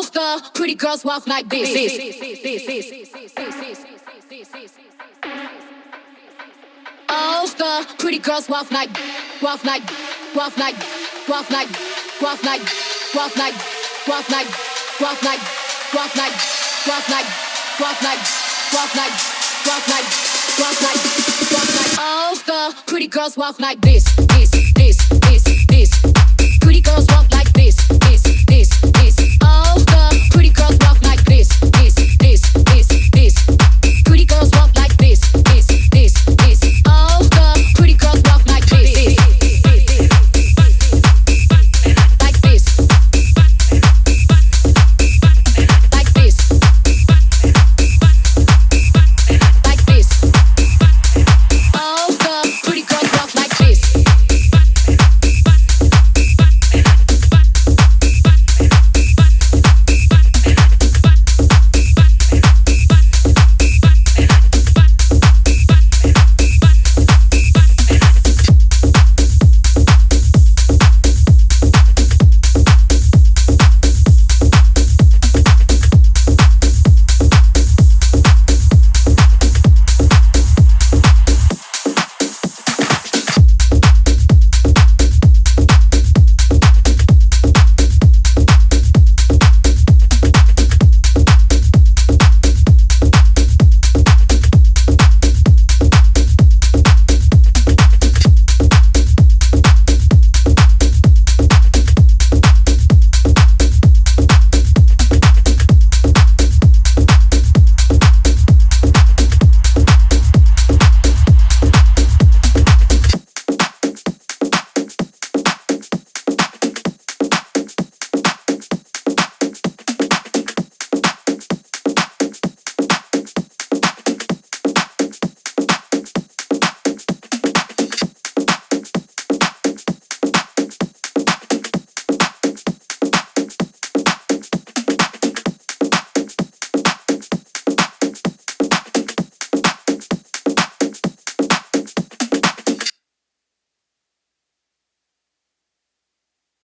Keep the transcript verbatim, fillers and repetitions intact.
the pretty girls walk like this. All the pretty girls walk like, walk like, walk like, walk like, walk like, walk like, walk like, walk like, walk like, walk like, walk like, walk like, walk like, walk like, walk like. All the pretty girls walk like this.